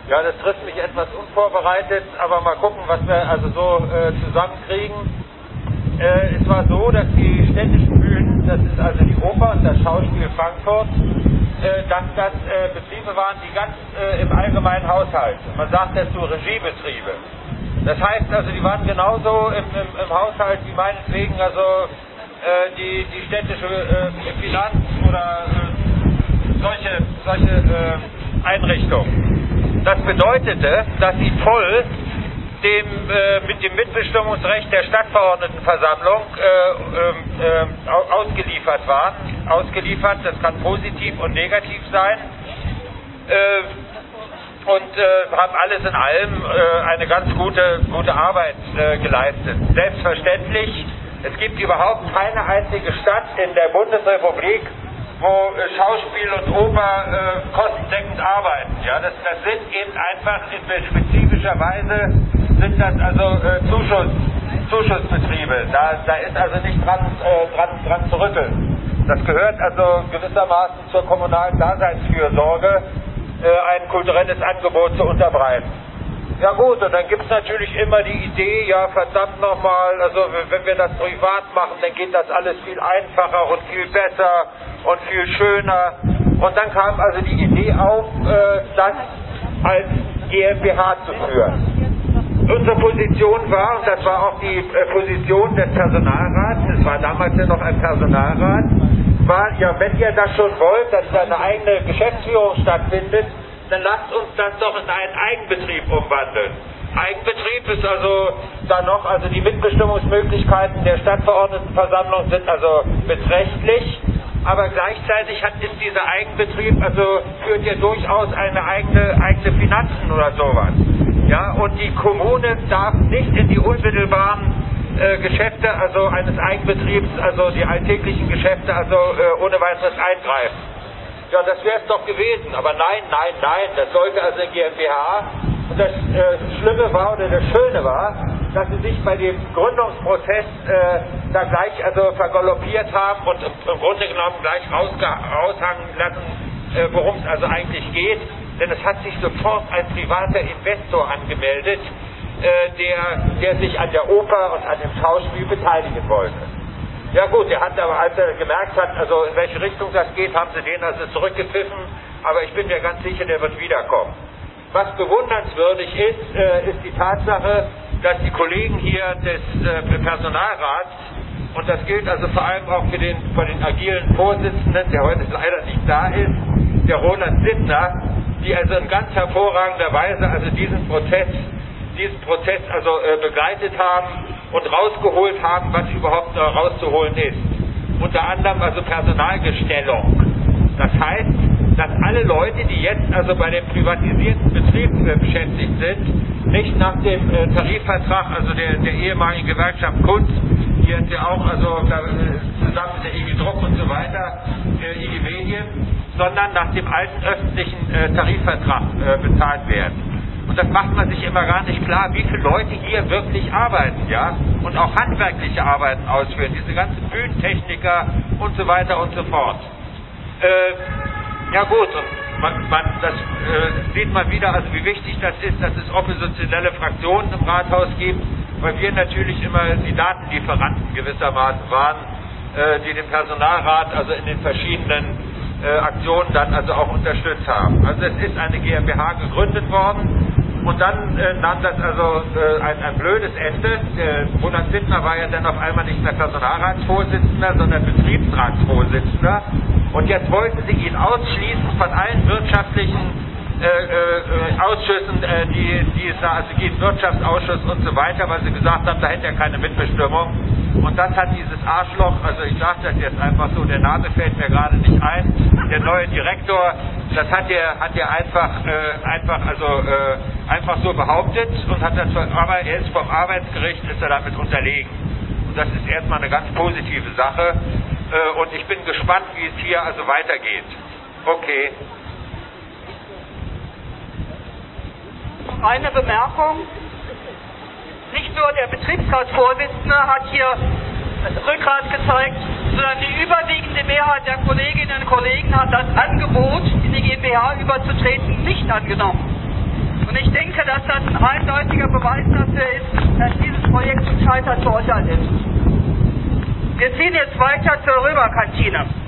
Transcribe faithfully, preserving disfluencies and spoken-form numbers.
Ja, das trifft mich etwas unvorbereitet, aber mal gucken, was wir also so äh, zusammenkriegen. Äh, es war so, dass die städtischen Bühnen, das ist also die Oper und das Schauspiel Frankfurt, äh, dass das äh, Betriebe waren, die ganz äh, im allgemeinen Haushalt, man sagt dazu Regiebetriebe. Das heißt also, die waren genauso im, im, im Haushalt wie meinetwegen also äh, die, die städtische äh, Finanz oder äh, solche, solche äh, Einrichtungen. Das bedeutete, dass sie voll dem, äh, mit dem Mitbestimmungsrecht der Stadtverordnetenversammlung äh, äh, ausgeliefert waren. Ausgeliefert, das kann positiv und negativ sein. Äh, und äh, haben alles in allem äh, eine ganz gute, gute Arbeit äh, geleistet. Selbstverständlich, es gibt überhaupt keine einzige Stadt in der Bundesrepublik, wo äh, Schauspiel und Oper äh, kostendeckend arbeiten. Ja, das, das sind eben einfach in spezifischer Weise sind das also äh, Zuschuss, Zuschussbetriebe. Da, da ist also nicht dran, äh, dran, dran zu rütteln. Das gehört also gewissermaßen zur kommunalen Daseinsfürsorge, äh, ein kulturelles Angebot zu unterbreiten. Ja gut, und dann gibt es natürlich immer die Idee, ja verdammt nochmal, also wenn wir das privat machen, dann geht das alles viel einfacher und viel besser und viel schöner. Und dann kam also die Idee auf, äh, das als GmbH zu führen. Unsere Position war, und das war auch die äh, Position des Personalrats, es war damals ja noch ein Personalrat, war, ja wenn ihr das schon wollt, dass da eine eigene Geschäftsführung stattfindet, dann lasst uns das doch in einen Eigenbetrieb umwandeln. Eigenbetrieb ist also dann noch, also die Mitbestimmungsmöglichkeiten der Stadtverordnetenversammlung sind also beträchtlich, aber gleichzeitig hat, ist dieser Eigenbetrieb, also führt ja durchaus eine eigene, eigene Finanzen oder sowas. Ja, und die Kommune darf nicht in die unmittelbaren äh, Geschäfte, also eines Eigenbetriebs, also die alltäglichen Geschäfte, also äh, ohne weiteres eingreifen. Ja, das wäre es doch gewesen, aber nein, nein, nein, das sollte also eine GmbH. Und das äh, Schlimme war, oder das Schöne war, dass sie sich bei dem Gründungsprozess äh, da gleich also vergaloppiert haben und im, im Grunde genommen gleich raushangen lassen, äh, worum es also eigentlich geht. Denn es hat sich sofort ein privater Investor angemeldet, äh, der, der sich an der Oper und an dem Schauspiel beteiligen wollte. Ja gut, der hat aber, als er gemerkt hat, also in welche Richtung das geht, haben sie den also zurückgepfiffen, aber ich bin mir ganz sicher, der wird wiederkommen. Was bewundernswürdig ist, äh, ist die Tatsache, dass die Kollegen hier des äh, Personalrats, und das gilt also vor allem auch für den, für den agilen Vorsitzenden, der heute leider nicht da ist, der Roland Sittner, die also in ganz hervorragender Weise also diesen Prozess, diesen Prozess also äh, begleitet haben und rausgeholt haben, was überhaupt noch rauszuholen ist. Unter anderem also Personalgestellung. Das heißt, dass alle Leute, die jetzt also bei dem privatisierten Betrieb äh, beschäftigt sind, nicht nach dem äh, Tarifvertrag, also der, der ehemaligen Gewerkschaft Kunst, die hat ja auch also da, äh, zusammen mit der I G Druck und so weiter, äh, I G Medien, sondern nach dem alten öffentlichen äh, Tarifvertrag äh, bezahlt werden. Und das macht man sich immer gar nicht klar, wie viele Leute hier wirklich arbeiten, ja, und auch handwerkliche Arbeiten ausführen, diese ganzen Bühnentechniker und so weiter und so fort. Äh, ja gut, und man, man, das äh, sieht man wieder, also wie wichtig das ist, dass es oppositionelle Fraktionen im Rathaus gibt, weil wir natürlich immer die Datenlieferanten gewissermaßen waren, äh, die den Personalrat also in den verschiedenen äh, Aktionen dann also auch unterstützt haben. Also es ist eine GmbH gegründet worden. Und dann äh, nahm das also äh, ein, ein blödes Ende. Der Roland Sittner war ja dann auf einmal nicht mehr Personalratsvorsitzender, sondern Betriebsratsvorsitzender. Und jetzt wollten sie ihn ausschließen von allen wirtschaftlichen äh, äh, Ausschüssen, äh, die, die es da also gibt, Wirtschaftsausschuss und so weiter, weil sie gesagt haben, da hätte er keine Mitbestimmung. Und das hat dieses Arschloch, also ich sage das jetzt einfach so, der Name fällt mir gerade nicht ein, der neue Direktor, das hat er hat er einfach äh, einfach also äh, einfach so behauptet und hat das, aber er ist vom Arbeitsgericht, ist er damit unterlegen. Und das ist erstmal eine ganz positive Sache. Äh, und ich bin gespannt, wie es hier also weitergeht. Okay. Eine Bemerkung. Nicht nur der Betriebsratsvorsitzende hat hier Rückgrat gezeigt, sondern die überwiegende Mehrheit der Kolleginnen und Kollegen hat das Angebot, in die GmbH überzutreten, nicht angenommen. Und ich denke, dass das ein eindeutiger Beweis dafür ist, dass dieses Projekt zum Scheitern verurteilt ist. Wir ziehen jetzt weiter zur Römerkantine.